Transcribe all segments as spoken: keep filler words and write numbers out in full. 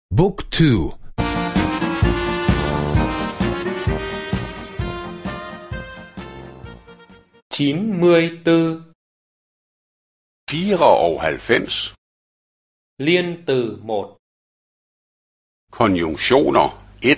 Book two. chín mươi tư. fireoghalvfems. Liên từ một. Konjunktioner et.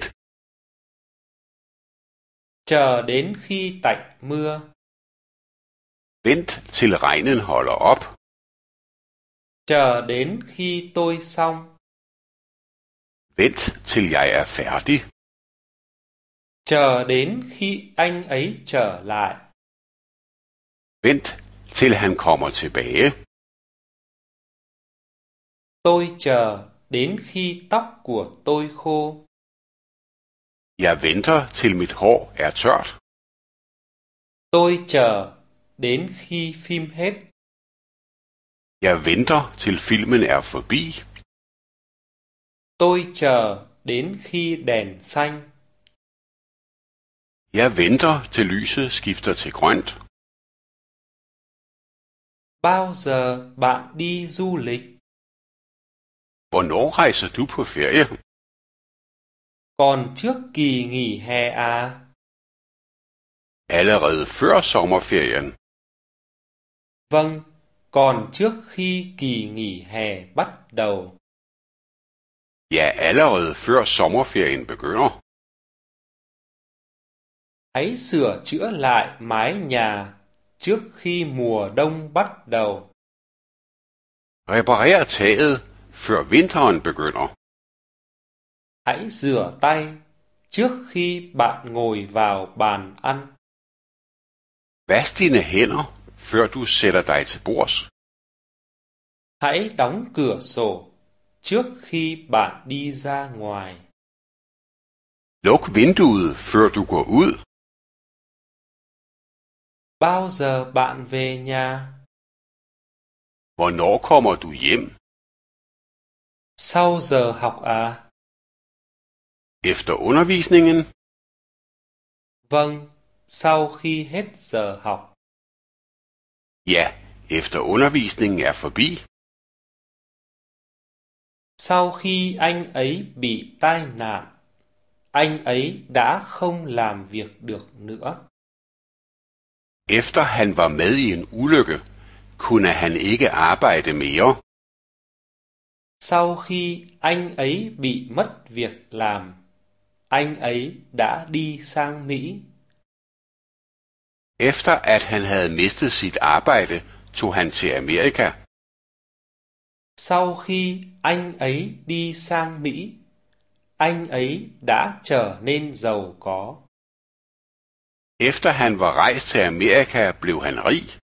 Chờ đến khi tạnh mưa. Vent til regnen holder op. Chờ đến khi tôi xong. Vent til jeg er færdig. Chờ đến khi anh ấy trở lại. Vent til han kommer tilbage. Tôi chờ đến khi tóc của tôi khô. Jeg venter til mit hår er tørt. Tôi chờ đến khi phim hết. Jeg venter til filmen er forbi. Tôi chờ đến khi đèn xanh. Jeg venter til lyset skifter til grønt. Bao giờ bạn đi du lịch? Hvornår rejser du på ferie? Còn trước kỳ nghỉ hè à? Allerede før sommerferien. Vâng, còn trước khi kỳ nghỉ hè bắt đầu. Ja, allerede før sommerferien begynder. Hãy sửa chữa lại mái nhà trước khi mùa đông bắt đầu. Reparer taget før vinteren begynder. Hãy rửa tay trước khi bạn ngồi vào bàn ăn. Vask dine hænder, før du sætter dig til bords. Hãy đóng cửa sổ trước khi bạn đi ra ngoài. Luk vinduet, før du går ud. Bao giờ bạn về nhà? Hvornår kommer du hjem? Sau giờ học à? Efter undervisningen? Vâng, sau khi hết giờ học. Ja, efter undervisningen er forbi. Sau khi anh ấy bị tai nạn, anh ấy đã không làm việc được nữa. Efter han var med i en ulykke, kunne han ikke arbejde mere. Sau khi anh ấy bị mất việc làm, anh ấy đã đi sang Mỹ. Efter at han havde mistet sit arbejde, tog han til Amerika. Sau khi anh ấy đi sang Mỹ, anh ấy đã trở nên giàu có. Efter han var rejst til Amerika, blev han rig.